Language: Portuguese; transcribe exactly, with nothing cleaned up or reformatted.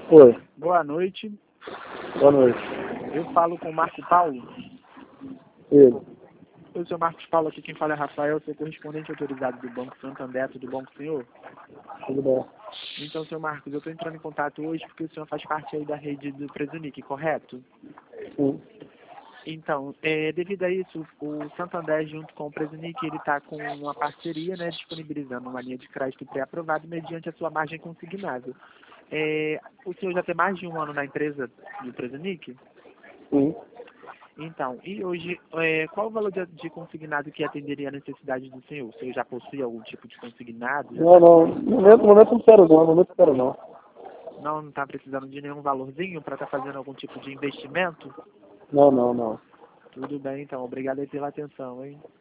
Oi, Boa noite. boa noite. Eu falo com o Marco Paulo. Ele. Eu sou Marcos Paulo, aqui quem fala é Rafael, sou correspondente autorizado do Banco Santander, tudo bom com o senhor? Tudo bem? Então, senhor Marcos, eu estou entrando em contato hoje porque o senhor faz parte aí da rede do Presunic, correto? Sim. Então, é, devido a isso, o Santander, junto com o Presunic, ele está com uma parceria, né, disponibilizando uma linha de crédito pré-aprovado mediante a sua margem consignável. É, o senhor já tem mais de um ano na empresa do Presunic? Sim. Então, e hoje, é, qual o valor de, de consignado que atenderia a necessidade do senhor? O senhor já possui algum tipo de consignado? Já Não, tá, não. No momento, no momento não quero não, no momento não quero não. não está precisando de nenhum valorzinho para estar fazendo algum tipo de investimento? Não, não, não. Tudo bem, então. Obrigado aí pela atenção, hein?